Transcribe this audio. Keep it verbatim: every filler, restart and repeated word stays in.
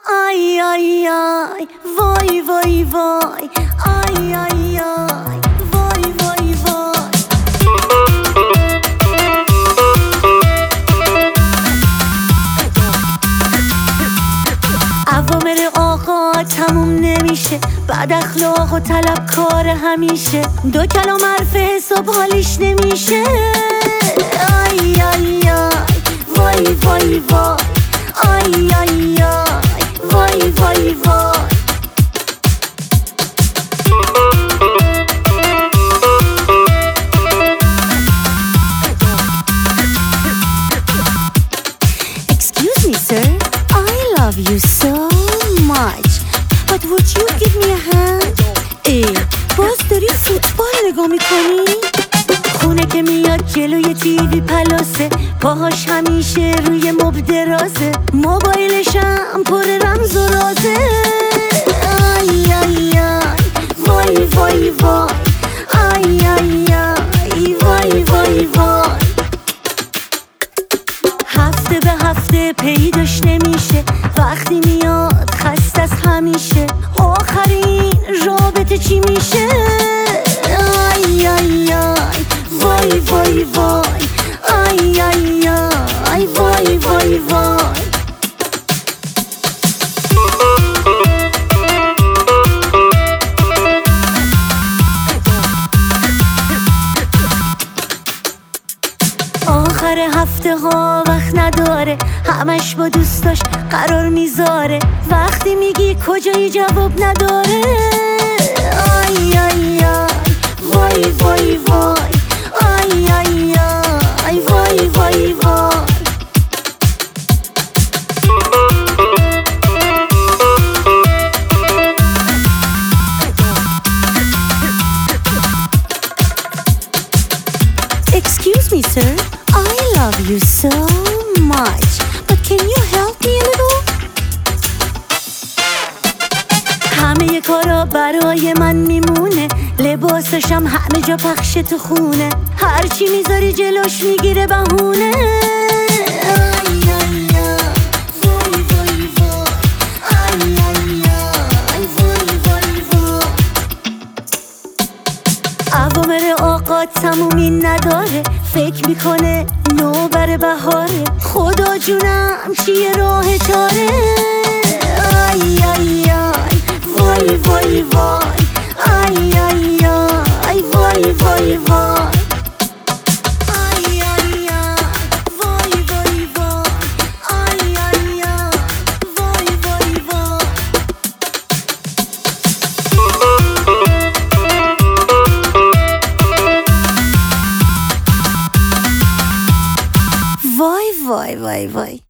آی آی آی وای وای وای آی آی آی وای وای وای اوامر آقا تموم نمیشه، بعد اخلاق و طلبکار همیشه، دو کلام حرف حساب حالیش نمیشه. آی آی آی وای وای وای آی آی آی وای وای وای Excuse me sir, I love you so much, but would you give me a hand? ای باز داری فوتبال نگاه میکنی؟ خونه که میاد جلوی تیوی پلاسه، پاهاش همیشه روی مبل درازه، موبایلشم پر رمز و رازه. آی آی آی وای وای وای آی آی آی وای وای وای هفته به هفته پیداش نمیشه، وقتی میاد خسته از همیشه، آخرین رابطه چی میشه؟ آی آی آی وای وای وای آی آی آی وای وای وای آخر هفته ها وقت نداره، همش با دوستاش قرار میذاره، وقتی میگی کجایی جواب نداره. آی آی آی وای وای وای آی آی آی وای وای وای Excuse me sir, I love you so much, but can you help me a little? همه کارا برای من میمونه، لباسشم همه جا پخش تو خونه، هرچی میذاری جلوش میگیره بهونه. آی آی آی وای وای وای آی آی آی وای وای وای اوامر آقا تمومی نداره، فکر میکنه نوبر بهاره، خدا جونم چیه راه چاره. آی آی آی وای وای وای آی آی آی وای وای وای آی آی آی وای وای وای آی آی آی وای وای وای وای وای وای وای